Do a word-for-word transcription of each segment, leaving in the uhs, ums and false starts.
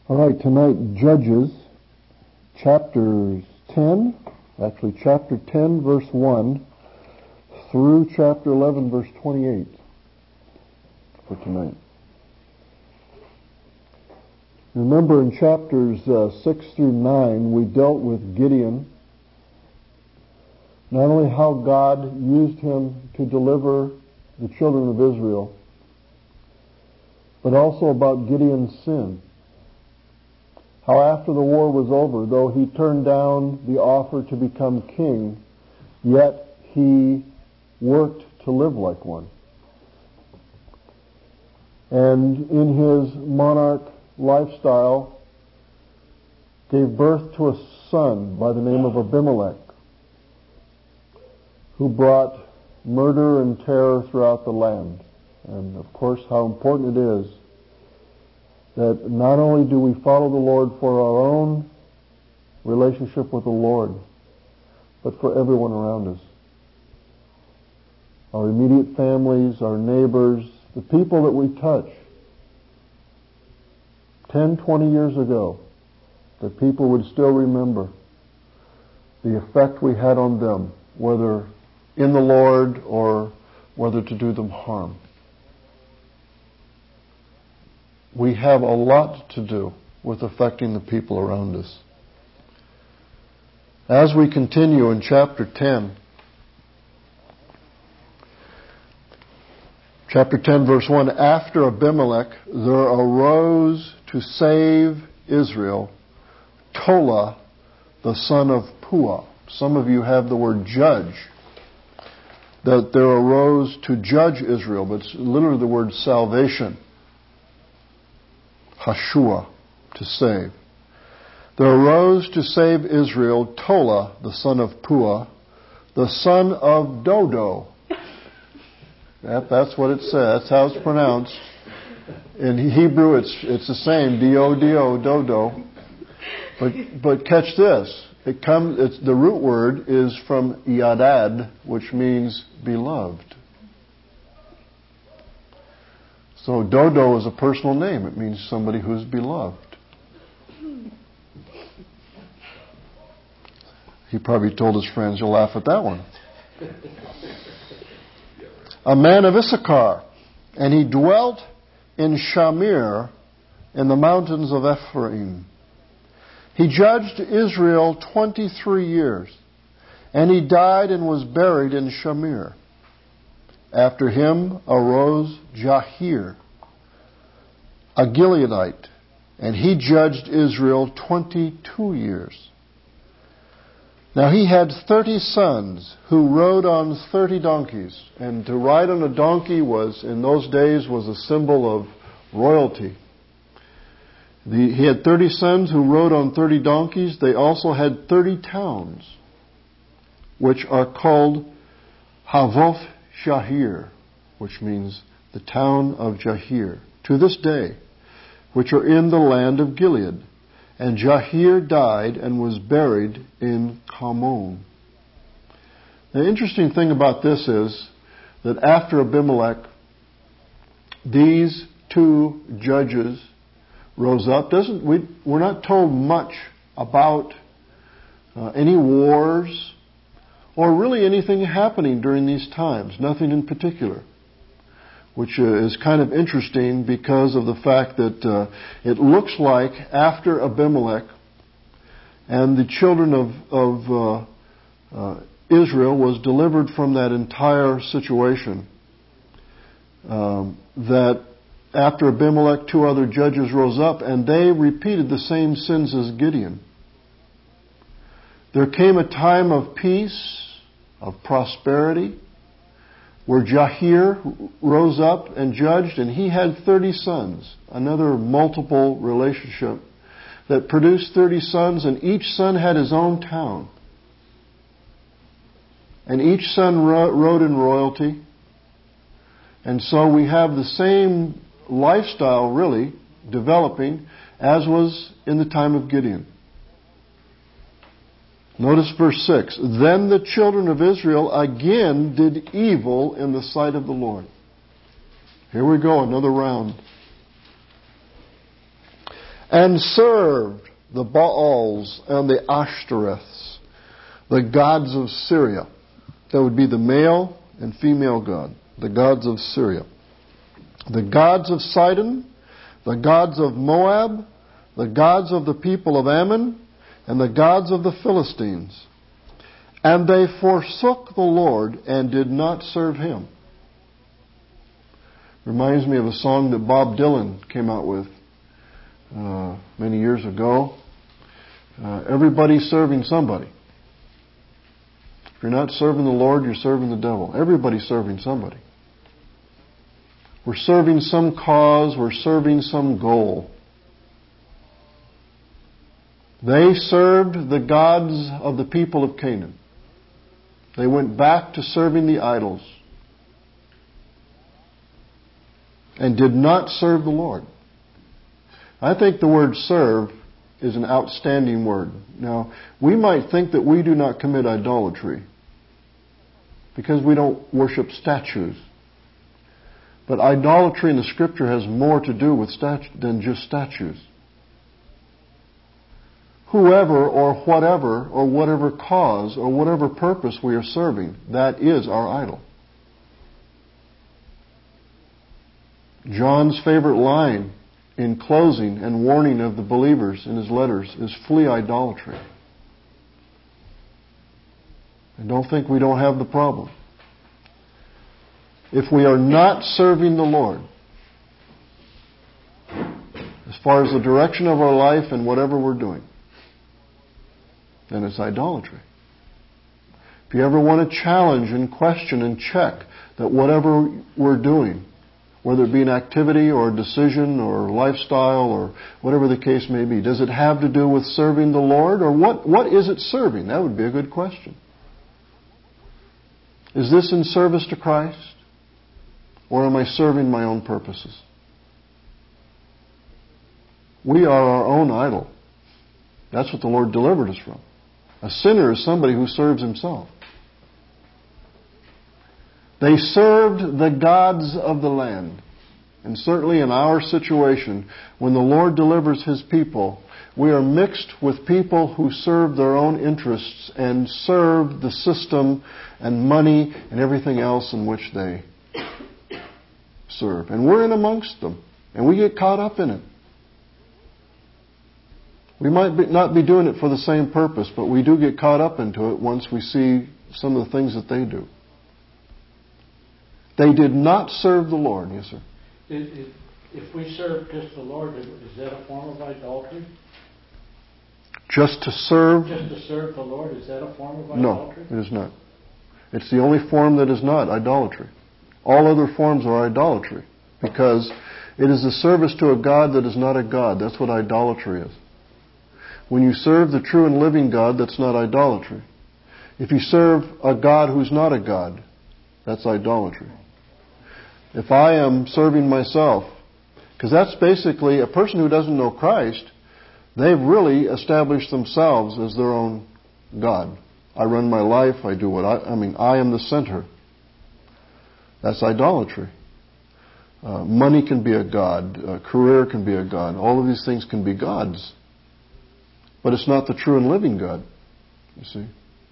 All right, tonight, Judges, chapter ten, actually chapter ten, verse one, through chapter eleven, verse twenty-eight for tonight. Remember in chapters uh, six through nine, we dealt with Gideon, not only how God used him to deliver the children of Israel, but also about Gideon's sin. How after the war was over, though he turned down the offer to become king, yet he worked to live like one. And in his monarch lifestyle, gave birth to a son by the name of Abimelech, who brought murder and terror throughout the land. And of course, how important it is that not only do we follow the Lord for our own relationship with the Lord, but for everyone around us. Our immediate families, our neighbors, the people that we touch. Ten, twenty years ago, that people would still remember the effect we had on them, whether in the Lord or whether to do them harm. We have a lot to do with affecting the people around us. As we continue in chapter ten, chapter ten, verse one, after Abimelech, there arose to save Israel Tola, the son of Puah. Some of you have the word judge. That there arose to judge Israel, but it's literally the word salvation. Hashua, to save. There arose to save Israel Tola, the son of Puah, the son of Dodo. That, that's what it says. That's how it's pronounced. In Hebrew, it's it's the same, D O D O, Dodo. But but catch this. It comes. It's, the root word is from Yadad, which means beloved. So Dodo is a personal name. It means somebody who's beloved. He probably told his friends, "You'll laugh at that one." A man of Issachar, and he dwelt in Shamir, in the mountains of Ephraim. He judged Israel twenty-three years, and he died and was buried in Shamir. After him arose Jahir, a Gileadite, and he judged Israel twenty-two years. Now he had thirty sons who rode on thirty donkeys. And to ride on a donkey was, in those days, was a symbol of royalty. The, he had thirty sons who rode on thirty donkeys. They also had thirty towns, which are called Havoth Jahir, which means the town of Jahir, to this day, which are in the land of Gilead. And Jahir died and was buried in Carmon. The interesting thing about this is that after Abimelech, these two judges rose up. Doesn't we? We're not told much about uh, any wars or really anything happening during these times. Nothing in particular, which uh, is kind of interesting because of the fact that uh, it looks like after Abimelech and the children of, of uh, uh, Israel was delivered from that entire situation, um, that after Abimelech, two other judges rose up and they repeated the same sins as Gideon. There came a time of peace, of prosperity, where Jahir rose up and judged, and he had thirty sons, another multiple relationship that produced thirty sons, and each son had his own town. And each son rode in royalty. And so we have the same lifestyle, really, developing as was in the time of Gideon. Notice verse six. Then the children of Israel again did evil in the sight of the Lord. Here we go, another round. and served the Baals and the Ashtoreths, the gods of Syria. That would be the male and female god, the gods of Syria. The gods of Sidon, the gods of Moab, the gods of the people of Ammon, and the gods of the Philistines. And they forsook the Lord and did not serve Him. Reminds me of a song that Bob Dylan came out with uh, many years ago. Uh, everybody's serving somebody. If you're not serving the Lord, you're serving the devil. Everybody's serving somebody. We're serving some cause, we're serving some goal. They served the gods of the people of Canaan. They went back to serving the idols and did not serve the Lord. I think the word serve is an outstanding word. Now, we might think that we do not commit idolatry because we don't worship statues. But idolatry in the Scripture has more to do with statu- than just statues. Whoever or whatever or whatever cause or whatever purpose we are serving, that is our idol. John's favorite line in closing and warning of the believers in his letters is flee idolatry. I don't think we don't have the problem. If we are not serving the Lord, as far as the direction of our life and whatever we're doing, then it's idolatry. If you ever want to challenge and question and check that whatever we're doing, whether it be an activity or a decision or lifestyle or whatever the case may be, does it have to do with serving the Lord, or what, what is it serving? That would be a good question. Is this in service to Christ, or am I serving my own purposes? We are our own idol. That's what the Lord delivered us from. A sinner is somebody who serves himself. They served the gods of the land. And certainly in our situation, when the Lord delivers His people, we are mixed with people who serve their own interests and serve the system and money and everything else in which they serve. And we're in amongst them. And we get caught up in it. We might be, not be doing it for the same purpose, but we do get caught up into it once we see some of the things that they do. They did not serve the Lord. Yes, sir. If, if we serve just the Lord, is that a form of idolatry? Just to serve? Just to serve the Lord, is that a form of idolatry? No, it is not. It's the only form that is not idolatry. All other forms are idolatry because it is the service to a God that is not a God. That's what idolatry is. When you serve the true and living God, that's not idolatry. If you serve a God who's not a God, that's idolatry. If I am serving myself, because that's basically a person who doesn't know Christ, they've really established themselves as their own God. I run my life, I do what I, I mean, I am the center. That's idolatry. Uh, money can be a god, a career can be a god, all of these things can be gods. But it's not the true and living God, you see.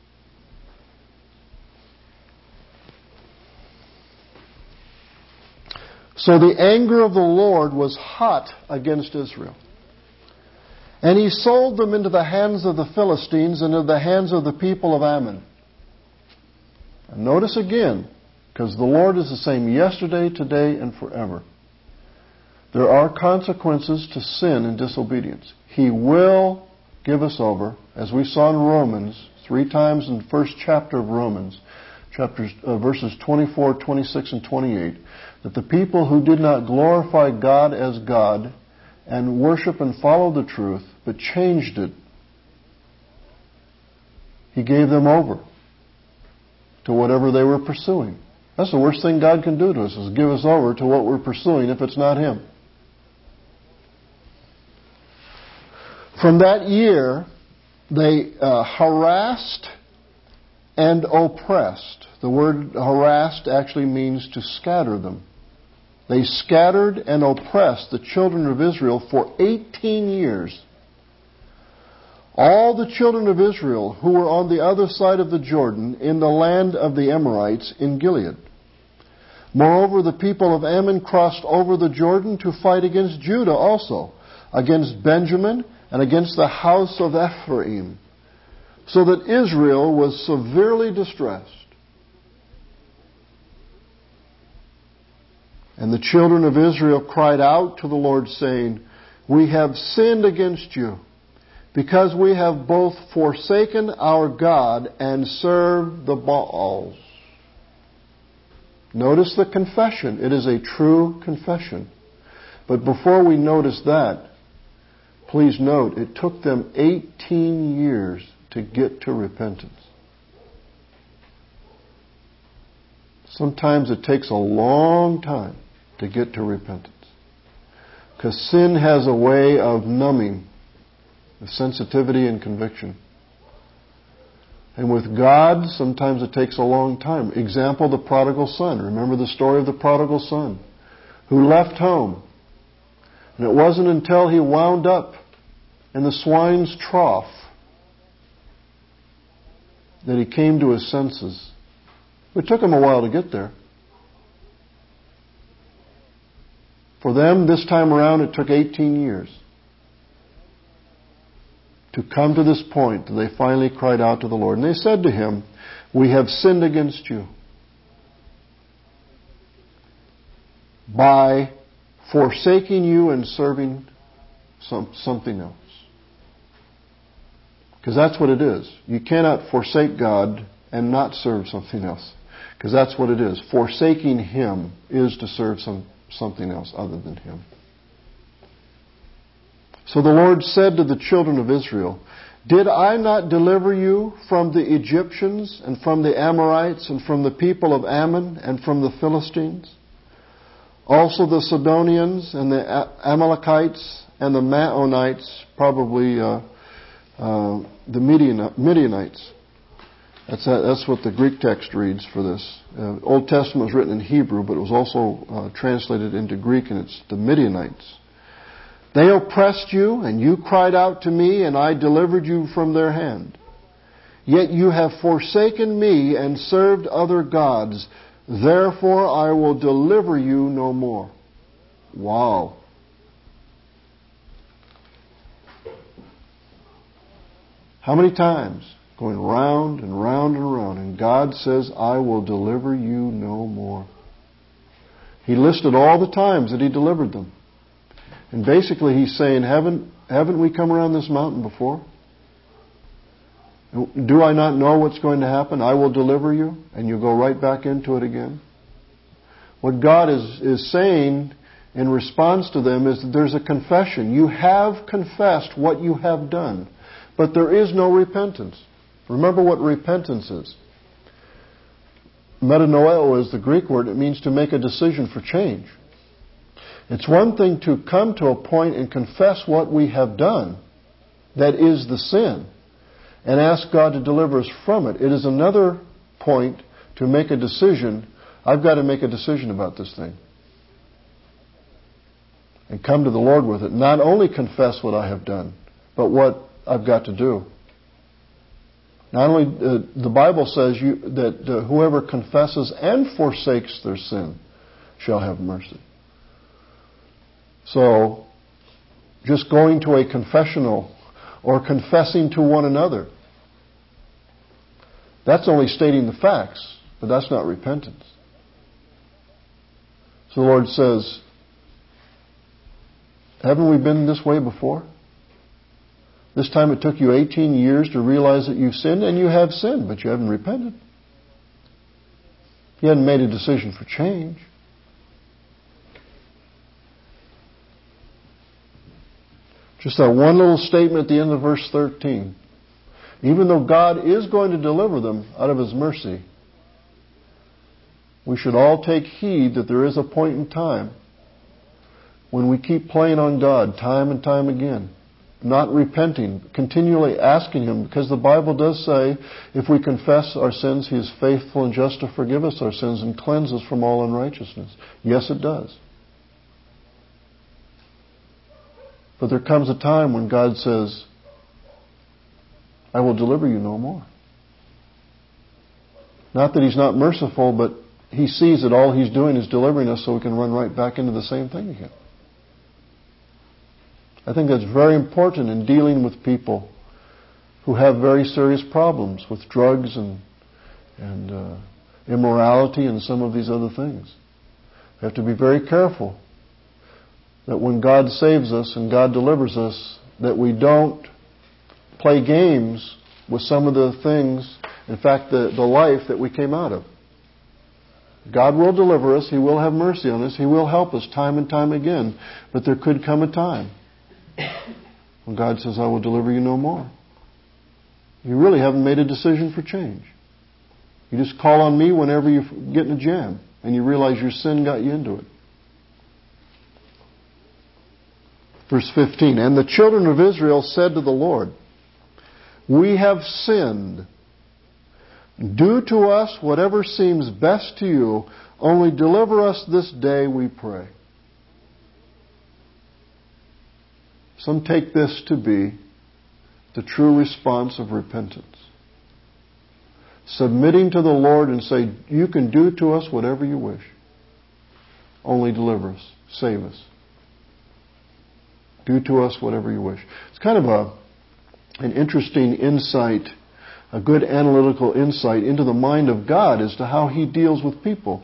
So the anger of the Lord was hot against Israel. And He sold them into the hands of the Philistines and into the hands of the people of Ammon. And notice again, because the Lord is the same yesterday, today, and forever. There are consequences to sin and disobedience. He will give us over, as we saw in Romans, three times in the first chapter of Romans, chapters uh, verses twenty-four, twenty-six, and twenty-eight, that the people who did not glorify God as God and worship and follow the truth, but changed it, He gave them over to whatever they were pursuing. That's the worst thing God can do to us, is give us over to what we're pursuing if it's not Him. From that year, they uh, harassed and oppressed. The word harassed actually means to scatter them. They scattered and oppressed the children of Israel for eighteen years. All the children of Israel who were on the other side of the Jordan in the land of the Amorites in Gilead. Moreover, the people of Ammon crossed over the Jordan to fight against Judah also, against Benjamin, and against the house of Ephraim, so that Israel was severely distressed. And the children of Israel cried out to the Lord, saying, We have sinned against you, because we have both forsaken our God and served the Baals. Notice the confession. It is a true confession. But before we notice that, please note, it took them eighteen years to get to repentance. Sometimes it takes a long time to get to repentance. Because sin has a way of numbing the sensitivity and conviction. And with God, sometimes it takes a long time. Example, the prodigal son. Remember the story of the prodigal son who left home. And it wasn't until he wound up in the swine's trough that he came to his senses. It took him a while to get there. For them, this time around, it took eighteen years to come to this point that they finally cried out to the Lord. And they said to him, We have sinned against you by forsaking you and serving some, something else. Because that's what it is. You cannot forsake God and not serve something else. Because that's what it is. Forsaking Him is to serve some, something else other than Him. So the Lord said to the children of Israel, Did I not deliver you from the Egyptians and from the Amorites and from the people of Ammon and from the Philistines? Also the Sidonians and the Amalekites and the Maonites, probably uh, uh, the Midianites. That's, uh, that's what the Greek text reads for this. Uh, Old Testament was written in Hebrew, but it was also uh, translated into Greek, and it's the Midianites. They oppressed you, and you cried out to me, and I delivered you from their hand. Yet you have forsaken me and served other gods. Therefore I will deliver you no more. Wow. How many times? Going round and round and round. And God says, I will deliver you no more. He listed all the times that He delivered them. And basically He's saying, haven't, haven't we come around this mountain before? Do I not know what's going to happen? I will deliver you, and you go right back into it again. What God is, is saying in response to them is that there's a confession. You have confessed what you have done, but there is no repentance. Remember what repentance is. Metanoeo is the Greek word. It means to make a decision for change. It's one thing to come to a point and confess what we have done, that is the sin, and ask God to deliver us from it. It is another point to make a decision. I've got to make a decision about this thing. And come to the Lord with it. Not only confess what I have done, but what I've got to do. Not only, uh, the Bible says you, that uh, whoever confesses and forsakes their sin shall have mercy. So, just going to a confessional or confessing to one another, that's only stating the facts, but that's not repentance. So the Lord says, haven't we been this way before? This time it took you eighteen years to realize that you've sinned, and you have sinned, but you haven't repented. You hadn't made a decision for change. Just that one little statement at the end of verse thirteen. Even though God is going to deliver them out of His mercy, we should all take heed that there is a point in time when we keep playing on God time and time again, not repenting, continually asking Him, because the Bible does say if we confess our sins, He is faithful and just to forgive us our sins and cleanse us from all unrighteousness. Yes, it does. But there comes a time when God says, I will deliver you no more. Not that He's not merciful, but He sees that all He's doing is delivering us so we can run right back into the same thing again. I think that's very important in dealing with people who have very serious problems with drugs and, and uh, immorality and some of these other things. We have to be very careful that when God saves us and God delivers us, that we don't play games with some of the things, in fact, the, the life that we came out of. God will deliver us. He will have mercy on us. He will help us time and time again. But there could come a time when God says, I will deliver you no more. You really haven't made a decision for change. You just call on me whenever you get in a jam and you realize your sin got you into it. Verse fifteen, and the children of Israel said to the Lord, we have sinned. Do to us whatever seems best to you, only deliver us this day, we pray. Some take this to be the true response of repentance. Submitting to the Lord and say, you can do to us whatever you wish. Only deliver us. Save us. Do to us whatever you wish. It's kind of a, an interesting insight, a good analytical insight into the mind of God as to how He deals with people.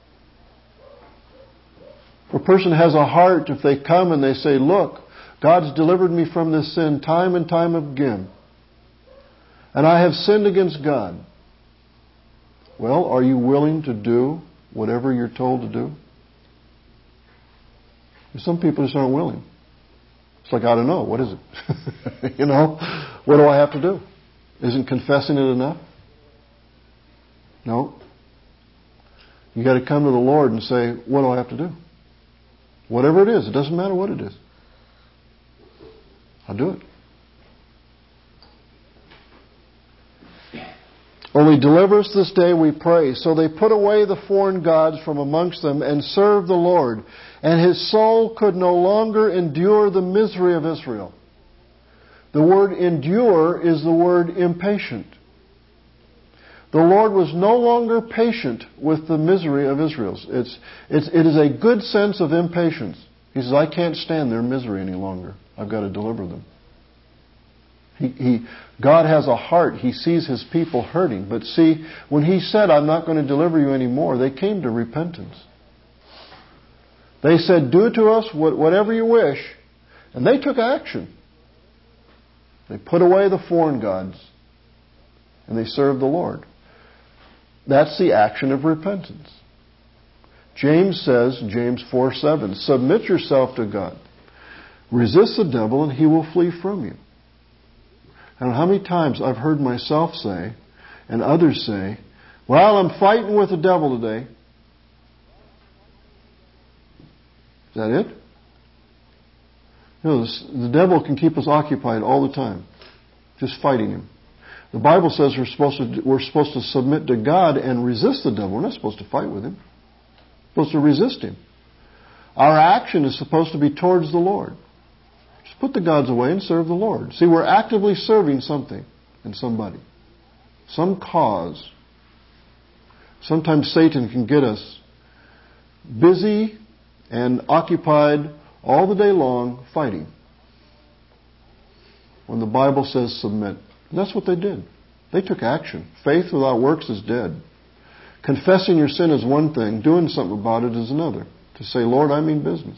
If a person has a heart, if they come and they say, look, God's delivered me from this sin time and time again, and I have sinned against God. Well, are you willing to do whatever you're told to do? Some people just aren't willing. It's like, I don't know, what is it? you know, what do I have to do? Isn't confessing it enough? No. You got to come to the Lord and say, what do I have to do? Whatever it is, it doesn't matter what it is. I'll do it. Only deliver us this day, we pray. So they put away the foreign gods from amongst them and served the Lord. And his soul could no longer endure the misery of Israel. The word endure is the word impatient. The Lord was no longer patient with the misery of Israel. It's, it's, it is a good sense of impatience. He says, I can't stand their misery any longer. I've got to deliver them. He, he, God has a heart. He sees His people hurting. But see, when He said, I'm not going to deliver you anymore, they came to repentance. They said, do to us whatever you wish. And they took action. They put away the foreign gods. And they served the Lord. That's the action of repentance. James says, James four seven, submit yourself to God. Resist the devil and he will flee from you. I don't know how many times I've heard myself say, and others say, well, I'm fighting with the devil today. Is that it? You know, the devil can keep us occupied all the time, just fighting him. The Bible says we're supposed to we're supposed to submit to God and resist the devil. We're not supposed to fight with him. We're supposed to resist him. Our action is supposed to be towards the Lord. Just put the gods away and serve the Lord. See, we're actively serving something and somebody. Some cause. Sometimes Satan can get us busy and occupied all the day long fighting. When the Bible says submit. And that's what they did. They took action. Faith without works is dead. Confessing your sin is one thing. Doing something about it is another. To say, Lord, I mean business.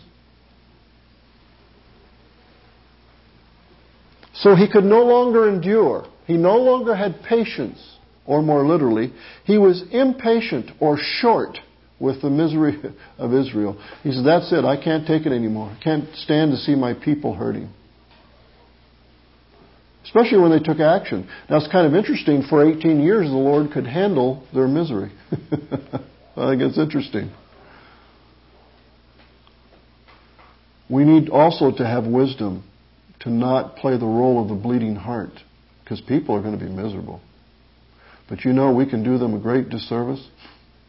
So he could no longer endure. He no longer had patience, or more literally, he was impatient or short with the misery of Israel. He said, that's it. I can't take it anymore. I can't stand to see my people hurting. Especially when they took action. Now it's kind of interesting. For eighteen years the Lord could handle their misery. I think it's interesting. We need also to have wisdom to not play the role of the bleeding heart. Because people are going to be miserable. But you know we can do them a great disservice.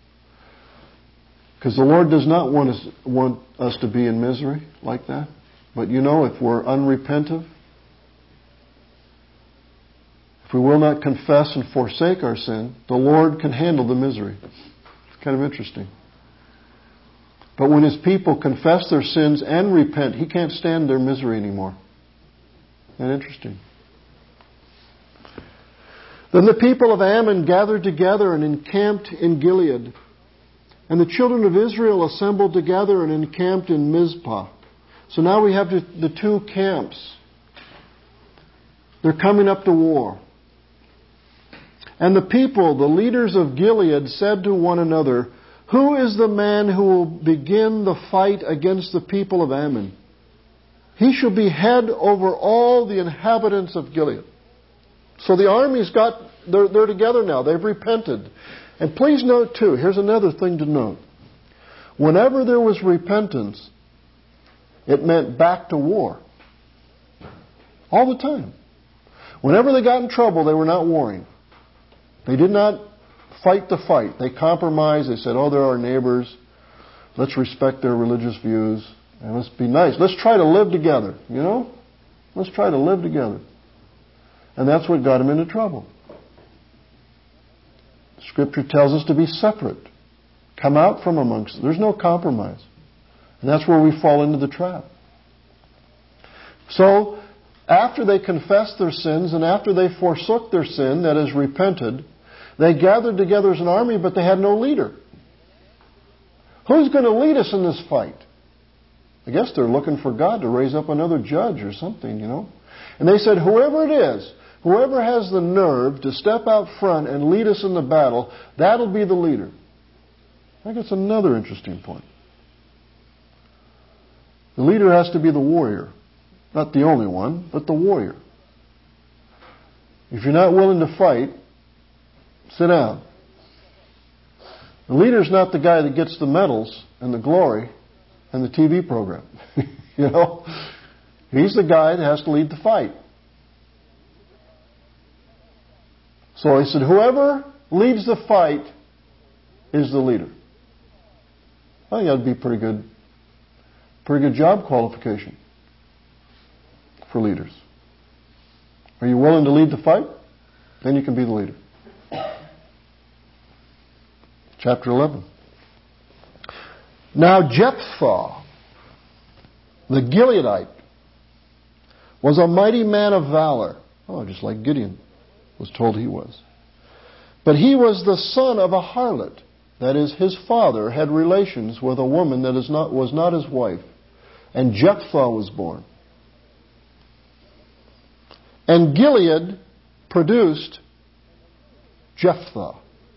Because the Lord does not want us, want us to be in misery like that. But you know, if we're unrepentant, if we will not confess and forsake our sin, the Lord can handle the misery. It's kind of interesting. But when His people confess their sins and repent, He can't stand their misery anymore. Isn't that interesting? Then the people of Ammon gathered together and encamped in Gilead. And the children of Israel assembled together and encamped in Mizpah. So now we have the two camps. They're coming up to war. And the people, the leaders of Gilead, said to one another, "Who is the man who will begin the fight against the people of Ammon? He shall be head over all the inhabitants of Gilead." So the army's got, they're, they're together now. They've repented. And please note too, here's another thing to note. Whenever there was repentance, it meant back to war. All the time. Whenever they got in trouble, they were not warring. They did not fight the fight. They compromised. They said, oh, they're our neighbors. Let's respect their religious views. And let's be nice. Let's try to live together. You know? Let's try to live together. And that's what got them into trouble. Scripture tells us to be separate. Come out from amongst them. There's no compromise. And that's where we fall into the trap. So, after they confessed their sins and after they forsook their sin, that is, repented, they gathered together as an army, but they had no leader. Who's going to lead us in this fight? I guess they're looking for God to raise up another judge or something, you know. And they said, whoever it is, whoever has the nerve to step out front and lead us in the battle, that'll be the leader. I think it's another interesting point. The leader has to be the warrior. Not the only one, but the warrior. If you're not willing to fight, sit down. The leader's not the guy that gets the medals and the glory and the T V program. You know? He's the guy that has to lead the fight. So he said, whoever leads the fight is the leader. I think that would be pretty good, pretty good job qualification for leaders. Are you willing to lead the fight? Then you can be the leader. Chapter eleven. Now Jephthah, the Gileadite, was a mighty man of valor. Oh, just like Gideon was told he was. But he was the son of a harlot. That is, his father had relations with a woman that is not, was not his wife. And Jephthah was born. And Gilead produced Jephthah.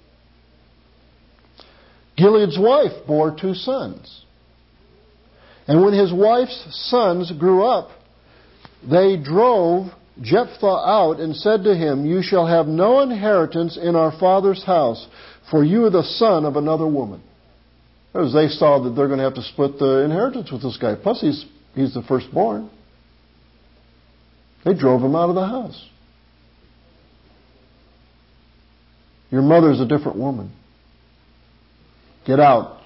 Gilead's wife bore two sons. And when his wife's sons grew up, they drove Jephthah out and said to him, "You shall have no inheritance in our father's house, for you are the son of another woman." Because they saw that they're going to have to split the inheritance with this guy. Plus, he's, he's the firstborn. They drove him out of the house. Your mother's a different woman. Get out.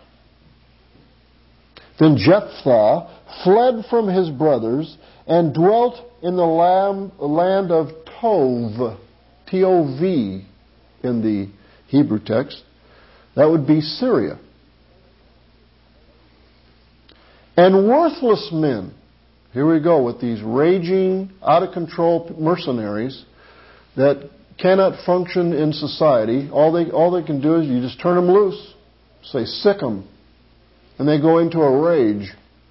Then Jephthah fled from his brothers and dwelt in the land of Tov, T O V in the Hebrew text. That would be Syria. And worthless men, here we go with these raging, out-of-control mercenaries that cannot function in society. All they, all they can do is you just turn them loose. Say, sick them. And they go into a rage.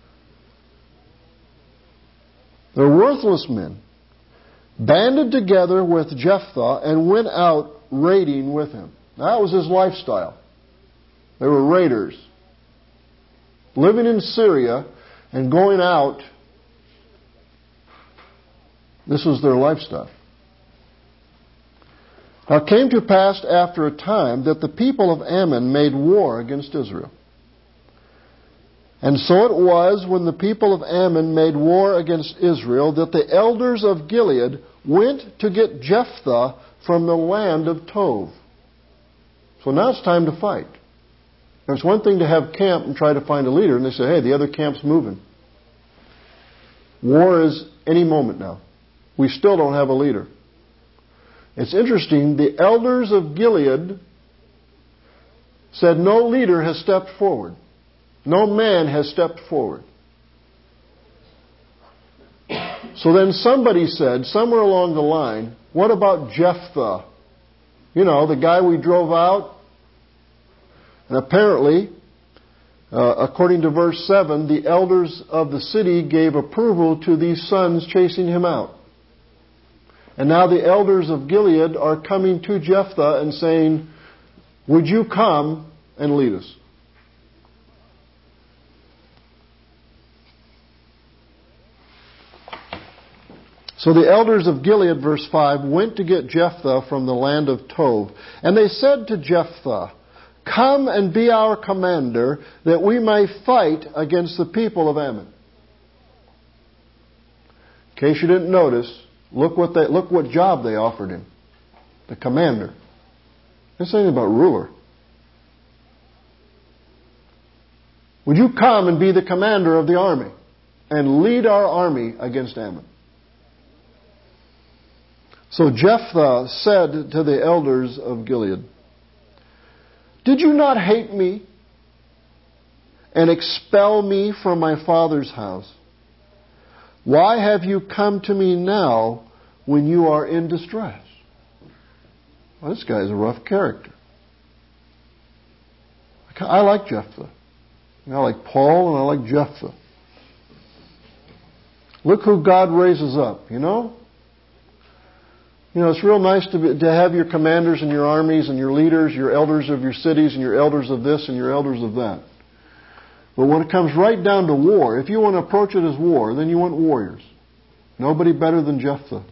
They're worthless men. Banded together with Jephthah and went out raiding with him. That was his lifestyle. They were raiders. Living in Syria and going out. This was their lifestyle. Now it came to pass after a time that the people of Ammon made war against Israel. And so it was when the people of Ammon made war against Israel that the elders of Gilead went to get Jephthah from the land of Tov. So now it's time to fight. It's one thing to have camp and try to find a leader, and they say, hey, the other camp's moving. War is any moment now. We still don't have a leader. It's interesting, the elders of Gilead said no leader has stepped forward. No man has stepped forward. So then somebody said, somewhere along the line, what about Jephthah? You know, the guy we drove out. And apparently, uh, according to verse seven, the elders of the city gave approval to these sons chasing him out. And now the elders of Gilead are coming to Jephthah and saying, would you come and lead us? So the elders of Gilead, verse five, went to get Jephthah from the land of Tob. And they said to Jephthah, come and be our commander, that we may fight against the people of Ammon. In case you didn't notice, look what they, look what job they offered him. The commander. It's saying about ruler. Would you come and be the commander of the army and lead our army against Ammon? So Jephthah said to the elders of Gilead, did you not hate me and expel me from my father's house? Why have you come to me now when you are in distress? Well, this guy's a rough character. I like Jephthah. I like Paul and I like Jephthah. Look who God raises up, you know? You know, it's real nice to, be, to have your commanders and your armies and your leaders, your elders of your cities and your elders of this and your elders of that. But when it comes right down to war, if you want to approach it as war, then you want warriors. Nobody better than Jephthah.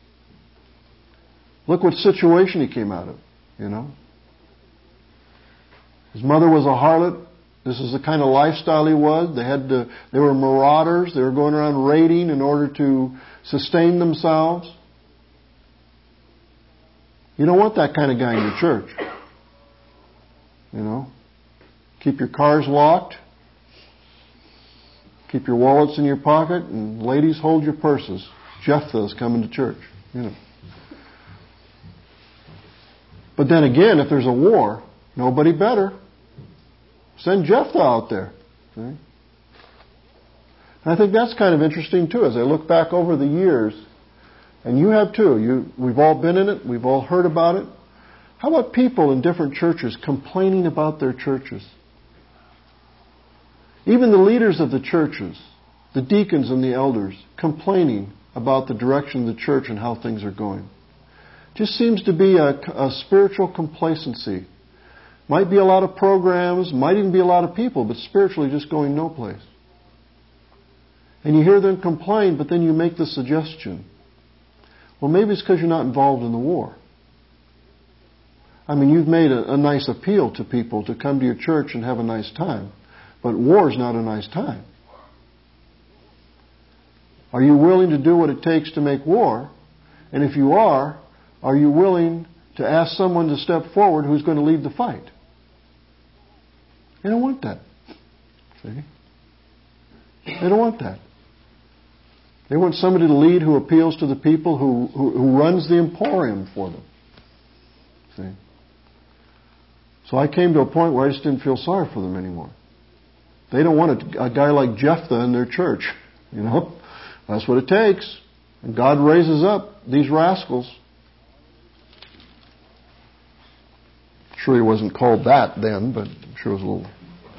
Look what situation he came out of, you know. His mother was a harlot. This is the kind of lifestyle he was. They had to, they were marauders. They were going around raiding in order to sustain themselves. You don't want that kind of guy in your church. You know. Keep your cars locked. Keep your wallets in your pocket. And ladies, hold your purses. Jephthah's coming to church. You know. But then again, if there's a war, nobody better. Send Jephthah out there. See? And I think that's kind of interesting too, as I look back over the years. And you have too. You, we've all been in it. We've all heard about it. How about people in different churches complaining about their churches? Even the leaders of the churches, the deacons and the elders, complaining about the direction of the church and how things are going. Just seems to be a, a spiritual complacency. Might be a lot of programs, might even be a lot of people, but spiritually just going no place. And you hear them complain, but then you make the suggestion, well, maybe it's because you're not involved in the war. I mean, you've made a, a nice appeal to people to come to your church and have a nice time. But war is not a nice time. Are you willing to do what it takes to make war? And if you are, are you willing to ask someone to step forward who's going to lead the fight? They don't want that. See? They don't want that. They want somebody to lead who appeals to the people, who, who, who runs the emporium for them. See? So I came to a point where I just didn't feel sorry for them anymore. They don't want a, a guy like Jephthah in their church. You know? That's what it takes. And God raises up these rascals. Sure he wasn't called that then, but I'm sure it was a little...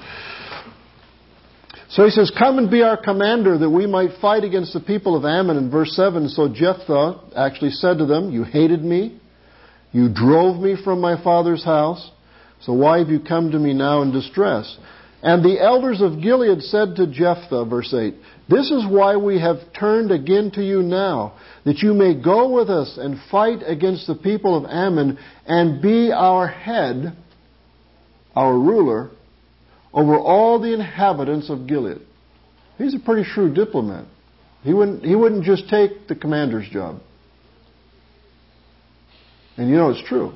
So he says, come and be our commander that we might fight against the people of Ammon. In verse seven, so Jephthah actually said to them, you hated me. You drove me from my father's house. So why have you come to me now in distress? And the elders of Gilead said to Jephthah, verse eight, this is why we have turned again to you now, that you may go with us and fight against the people of Ammon and be our head, our ruler, over all the inhabitants of Gilead. He's a pretty shrewd diplomat. He wouldn't, he wouldn't just take the commander's job. And you know it's true.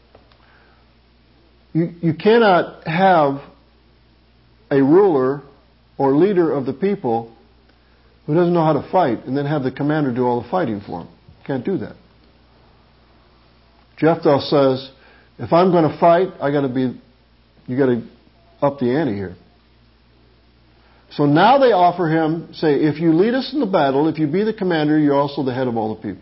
You, you cannot have a ruler or leader of the people who doesn't know how to fight and then have the commander do all the fighting for him. Can't do that. Jephthah says, if I'm going to fight, I got to be, you got to up the ante here. So now they offer him, say, if you lead us in the battle, if you be the commander, you're also the head of all the people.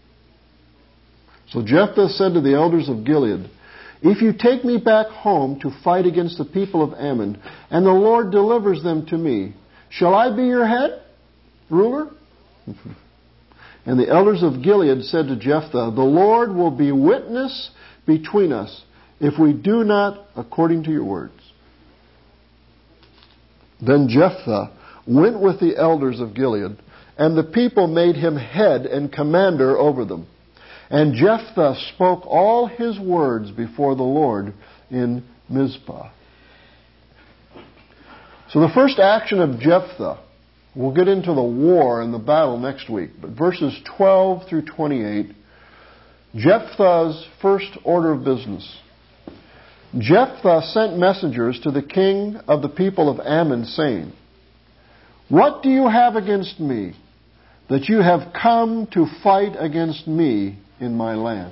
So Jephthah said to the elders of Gilead, if you take me back home to fight against the people of Ammon, and the Lord delivers them to me, shall I be your head, ruler? And the elders of Gilead said to Jephthah, the Lord will be witness between us if we do not according to your words. Then Jephthah went with the elders of Gilead, and the people made him head and commander over them. And Jephthah spoke all his words before the Lord in Mizpah. So the first action of Jephthah, we'll get into the war and the battle next week, but verses twelve through twenty-eight, Jephthah's first order of business. Jephthah sent messengers to the king of the people of Ammon, saying, what do you have against me, that you have come to fight against me in my land?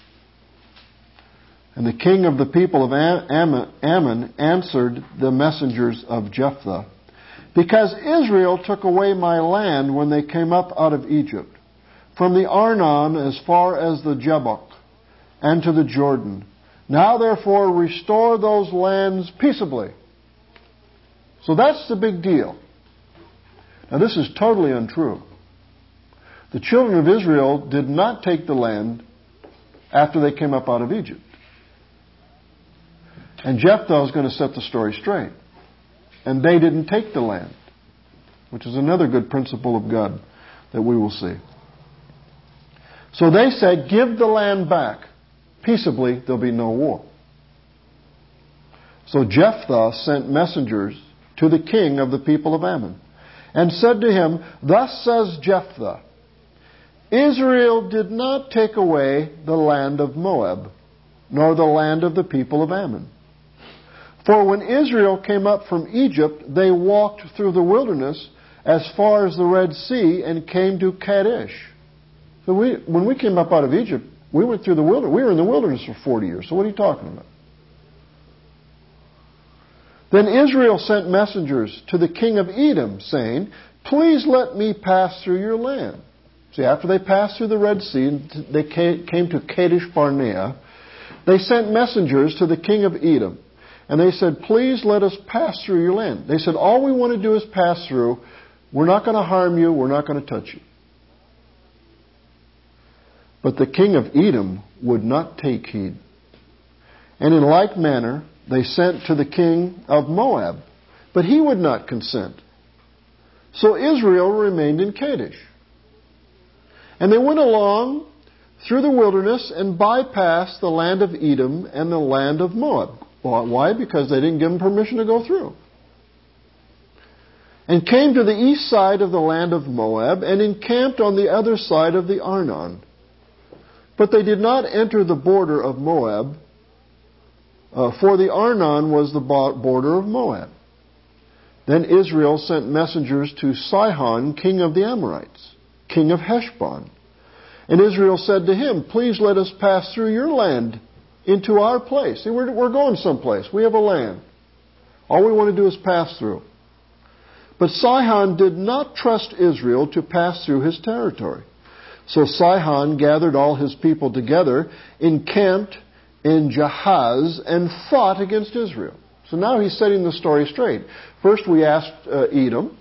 And the king of the people of Ammon answered the messengers of Jephthah, because Israel took away my land when they came up out of Egypt, from the Arnon as far as the Jabbok, and to the Jordan. Now therefore restore those lands peaceably. So that's the big deal. Now this is totally untrue. The children of Israel did not take the land after they came up out of Egypt. And Jephthah is going to set the story straight. And they didn't take the land, which is another good principle of God that we will see. So they said, give the land back. Peaceably, there'll be no war. So Jephthah sent messengers to the king of the people of Ammon, and said to him, thus says Jephthah, Israel did not take away the land of Moab, nor the land of the people of Ammon. For when Israel came up from Egypt, they walked through the wilderness as far as the Red Sea and came to Kadesh. So we, when we came up out of Egypt, we went through the wilderness. We were in the wilderness for forty years. So what are you talking about? Then Israel sent messengers to the king of Edom, saying, please let me pass through your land. See, after they passed through the Red Sea, they came to Kadesh Barnea. They sent messengers to the king of Edom. And they said, please let us pass through your land. They said, all we want to do is pass through. We're not going to harm you. We're not going to touch you. But the king of Edom would not take heed. And in like manner, they sent to the king of Moab, but he would not consent. So Israel remained in Kadesh. And they went along through the wilderness and bypassed the land of Edom and the land of Moab. Why? Because they didn't give them permission to go through. And came to the east side of the land of Moab and encamped on the other side of the Arnon. But they did not enter the border of Moab, uh, for the Arnon was the border of Moab. Then Israel sent messengers to Sihon, king of the Amorites, king of Heshbon. And Israel said to him, please let us pass through your land into our place. See, we're, we're going someplace. We have a land. All we want to do is pass through. But Sihon did not trust Israel to pass through his territory. So Sihon gathered all his people together, encamped in Jahaz, and fought against Israel. So now he's setting the story straight. First we asked uh, Edom,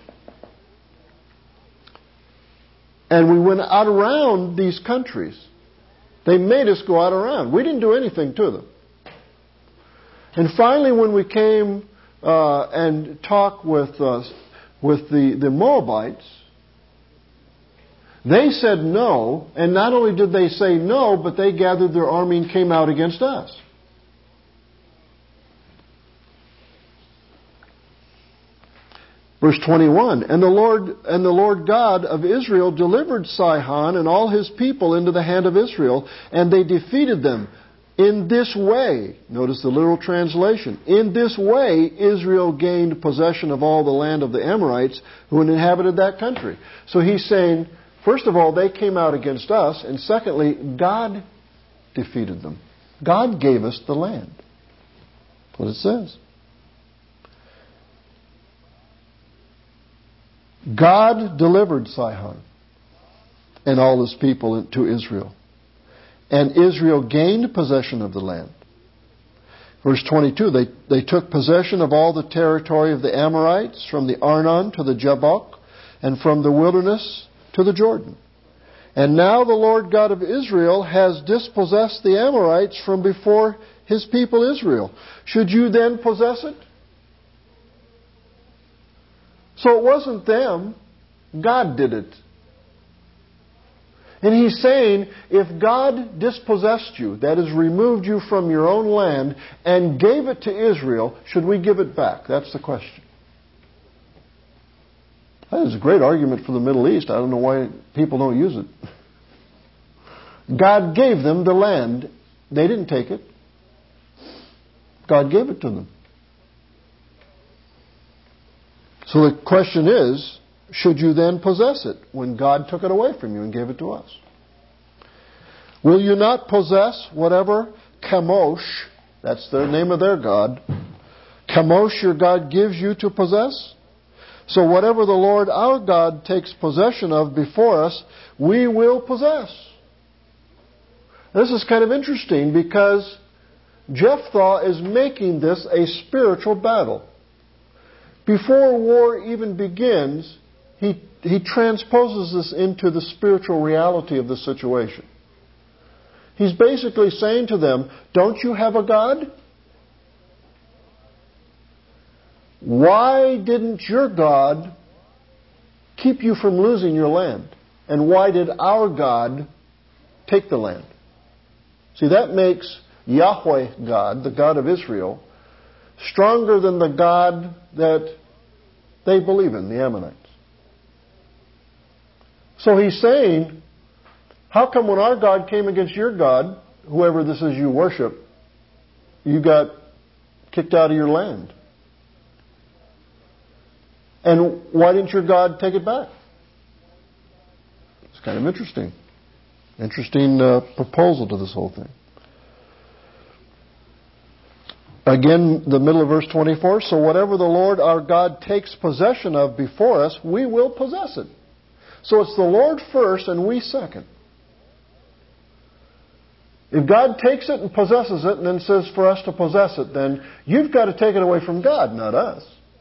and we went out around these countries. They made us go out around. We didn't do anything to them. And finally, when we came uh, and talked with uh, with the, the Moabites, they said no, and not only did they say no, but they gathered their army and came out against us. Verse twenty-one, and the Lord and the Lord God of Israel delivered Sihon and all his people into the hand of Israel, and they defeated them. In this way, notice the literal translation, in this way Israel gained possession of all the land of the Amorites who inhabited that country. So he's saying, first of all, they came out against us, and secondly, God defeated them. God gave us the land. That's what it says. God delivered Sihon and all his people to Israel. And Israel gained possession of the land. Verse twenty-two, they, they took possession of all the territory of the Amorites, from the Arnon to the Jabbok, and from the wilderness to the Jordan. And now the Lord God of Israel has dispossessed the Amorites from before his people Israel. Should you then possess it? So it wasn't them. God did it. And he's saying, if God dispossessed you, that is, removed you from your own land, and gave it to Israel, should we give it back? That's the question. That is a great argument for the Middle East. I don't know why people don't use it. God gave them the land. They didn't take it. God gave it to them. So the question is, should you then possess it when God took it away from you and gave it to us? Will you not possess whatever Chemosh, that's the name of their God, Chemosh your God gives you to possess? So whatever the Lord our God takes possession of before us, we will possess. This is kind of interesting because Jephthah is making this a spiritual battle. Before war even begins, he, he transposes this into the spiritual reality of the situation. He's basically saying to them, don't you have a God? Why didn't your God keep you from losing your land? And why did our God take the land? See, that makes Yahweh God, the God of Israel, stronger than the God that they believe in, the Ammonites. So he's saying, how come when our God came against your God, whoever this is you worship, you got kicked out of your land? And why didn't your God take it back? It's kind of interesting. Interesting uh, proposal to this whole thing. Again, the middle of verse twenty-four, so whatever the Lord our God takes possession of before us, we will possess it. So it's the Lord first and we second. If God takes it and possesses it and then says for us to possess it, then you've got to take it away from God, not us.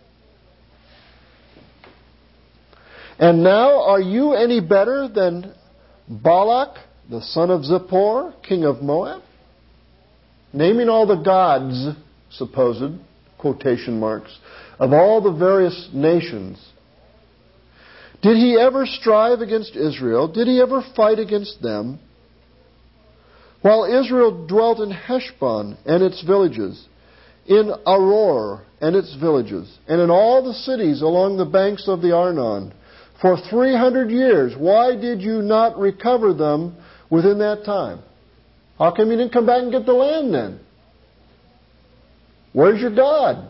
And now, are you any better than Balak, the son of Zippor, king of Moab? Naming all the gods, supposed, quotation marks, of all the various nations. Did he ever strive against Israel? Did he ever fight against them? While Israel dwelt in Heshbon and its villages, in Aroer and its villages, and in all the cities along the banks of the Arnon, for three hundred years, why did you not recover them within that time? How come you didn't come back and get the land then? Where's your God?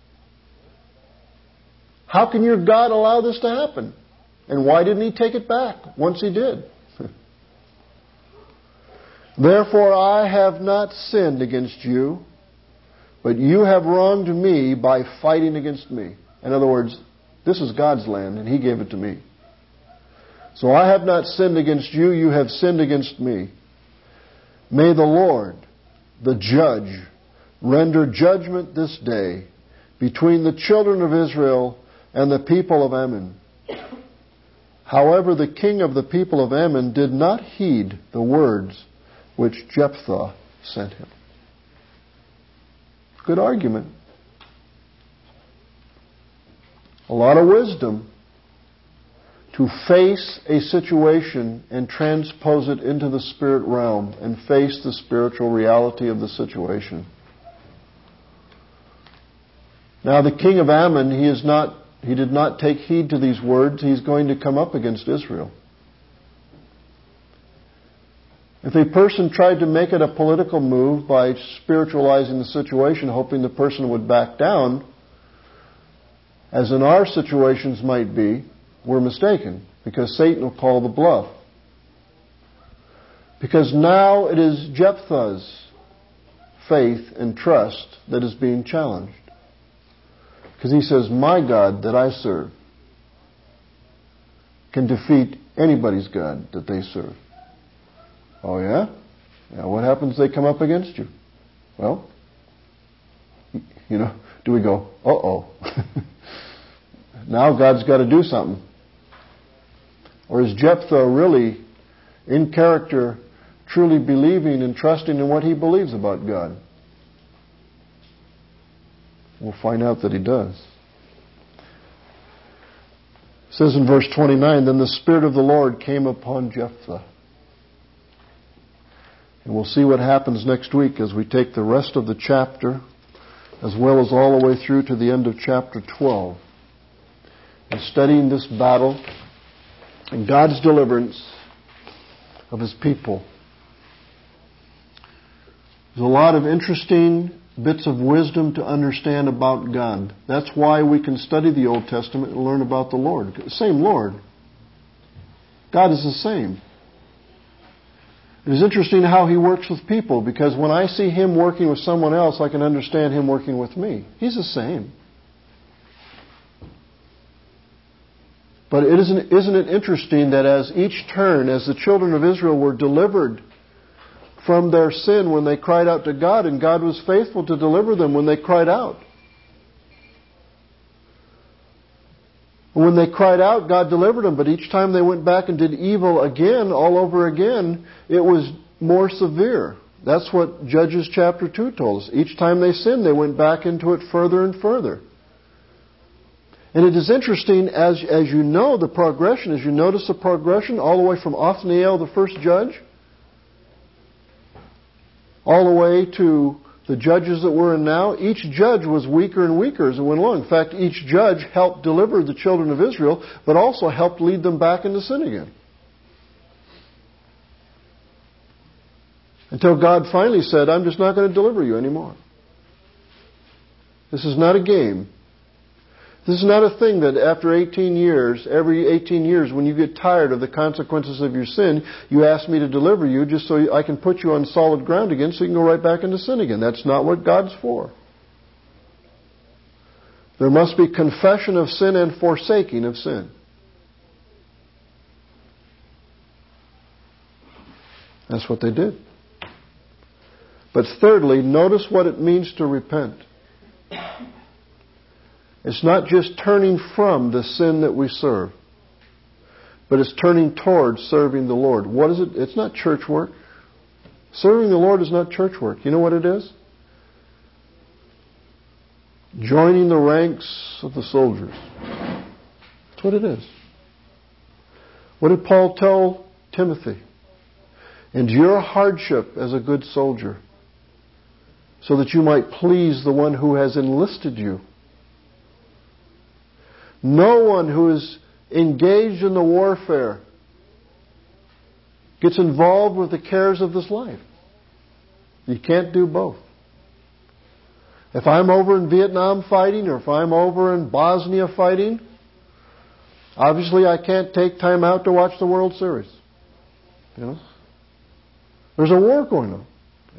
How can your God allow this to happen? And why didn't He take it back once He did? Therefore I have not sinned against you, but you have wronged me by fighting against me. In other words, this is God's land, and He gave it to me. So I have not sinned against you, you have sinned against me. May the Lord, the judge, render judgment this day between the children of Israel and the people of Ammon. However, the king of the people of Ammon did not heed the words which Jephthah sent him. Good argument. A lot of wisdom to face a situation and transpose it into the spirit realm and face the spiritual reality of the situation. Now the king of Ammon, he is not, he did not take heed to these words. He's going to come up against Israel. If a person tried to make it a political move by spiritualizing the situation, hoping the person would back down, as in our situations might be, we're mistaken, because Satan will call the bluff. Because now it is Jephthah's faith and trust that is being challenged. Because he says, my God that I serve can defeat anybody's God that they serve. Oh yeah? Yeah, what happens if they come up against you? Well, you know, do we go, uh-oh. Now God's got to do something. Or is Jephthah really, in character, truly believing and trusting in what he believes about God? We'll find out that he does. It says in verse twenty-nine, then the Spirit of the Lord came upon Jephthah. And we'll see what happens next week as we take the rest of the chapter, as well as all the way through to the end of chapter twelve, and studying this battle and God's deliverance of His people. There's a lot of interesting bits of wisdom to understand about God. That's why we can study the Old Testament and learn about the Lord. The same Lord. God is the same. It is interesting how He works with people, because when I see Him working with someone else, I can understand Him working with me. He's the same. But it isn't, isn't it interesting that as each turn, as the children of Israel were delivered from their sin when they cried out to God, and God was faithful to deliver them when they cried out. When they cried out, God delivered them, but each time they went back and did evil again, all over again, it was more severe. That's what Judges chapter two told us. Each time they sinned, they went back into it further and further. And it is interesting, as, as you know the progression, as you notice the progression, all the way from Othniel, the first judge, all the way to the judges that we're in now, each judge was weaker and weaker as it went along. In fact, each judge helped deliver the children of Israel, but also helped lead them back into sin again. Until God finally said, I'm just not going to deliver you anymore. This is not a game. This is not a thing that after eighteen years, every eighteen years, when you get tired of the consequences of your sin, you ask me to deliver you just so I can put you on solid ground again so you can go right back into sin again. That's not what God's for. There must be confession of sin and forsaking of sin. That's what they did. But thirdly, notice what it means to repent. It's not just turning from the sin that we serve, but it's turning towards serving the Lord. What is it? It's not church work. Serving the Lord is not church work. You know what it is? Joining the ranks of the soldiers. That's what it is. What did Paul tell Timothy? Endure hardship as a good soldier, so that you might please the one who has enlisted you. No one who is engaged in the warfare gets involved with the cares of this life. You can't do both. If I'm over in Vietnam fighting, or if I'm over in Bosnia fighting, obviously I can't take time out to watch the World Series. You know? There's a war going on.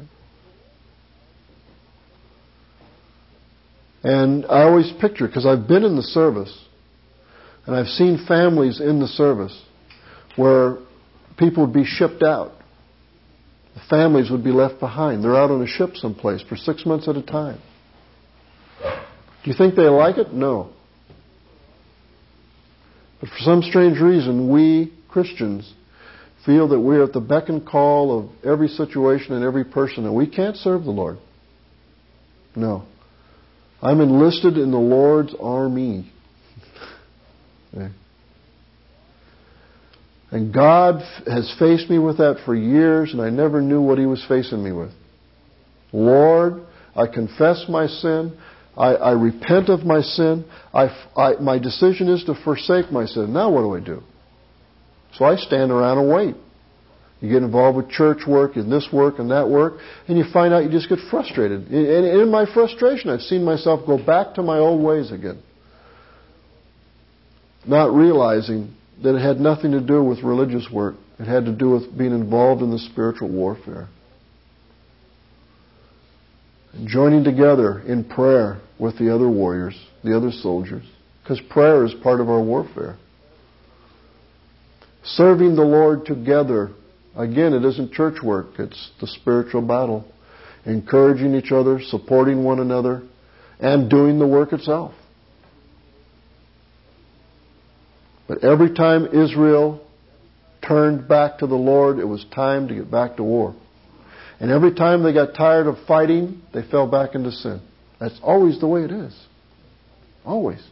And I always picture, because I've been in the service, and I've seen families in the service where people would be shipped out. The families would be left behind. They're out on a ship someplace for six months at a time. Do you think they like it? No. But for some strange reason, we Christians feel that we're at the beck and call of every situation and every person, and we can't serve the Lord. No. I'm enlisted in the Lord's army. Okay. And God has faced me with that for years, and I never knew what He was facing me with. Lord, I confess my sin. I, I repent of my sin. I, I, my decision is to forsake my sin. Now what do I do? So I stand around and wait. You get involved with church work and this work and that work, and you find out you just get frustrated. And in my frustration, I've seen myself go back to my old ways again, not realizing that it had nothing to do with religious work. It had to do with being involved in the spiritual warfare. And joining together in prayer with the other warriors, the other soldiers, because prayer is part of our warfare. Serving the Lord together. Again, it isn't church work. It's the spiritual battle. Encouraging each other, supporting one another, and doing the work itself. But every time Israel turned back to the Lord, it was time to get back to war. And every time they got tired of fighting, they fell back into sin. That's always the way it is. Always.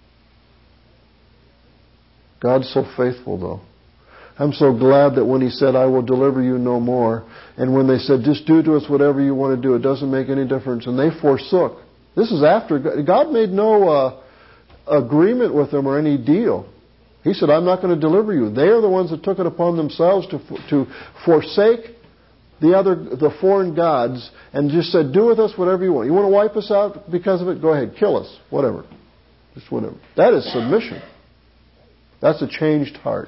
God's so faithful, though. I'm so glad that when He said, I will deliver you no more, and when they said, just do to us whatever you want to do, it doesn't make any difference, and they forsook. This is after, God made no uh, agreement with them or any deal. He said, I'm not going to deliver you. They are the ones that took it upon themselves to to forsake the other, the foreign gods, and just said, do with us whatever you want. You want to wipe us out because of it? Go ahead, kill us, whatever. Just whatever. That is submission. That's a changed heart.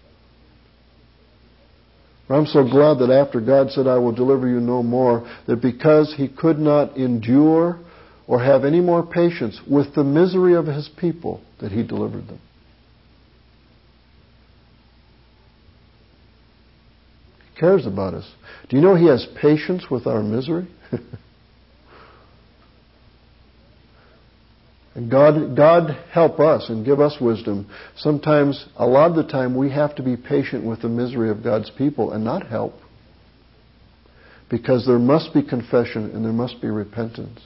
I'm so glad that after God said, I will deliver you no more, that because He could not endure or have any more patience with the misery of His people, that He delivered them. He cares about us. Do you know He has patience with our misery? And God, God help us and give us wisdom. Sometimes, a lot of the time, we have to be patient with the misery of God's people and not help. Because there must be confession and there must be repentance.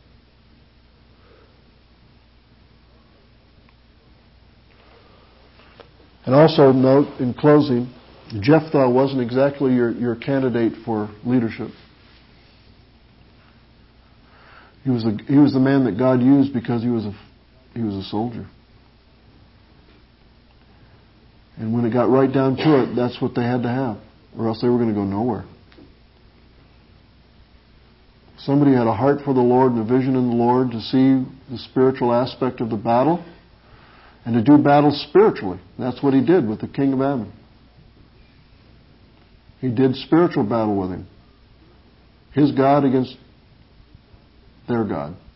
And also note, in closing, Jephthah wasn't exactly your, your candidate for leadership. He was, a, he was the man that God used because he was a, he was a soldier. And when it got right down to it, that's what they had to have, or else they were going to go nowhere. Somebody had a heart for the Lord and a vision in the Lord to see the spiritual aspect of the battle and to do battle spiritually. That's what he did with the king of Ammon. He did spiritual battle with him. His God against their God.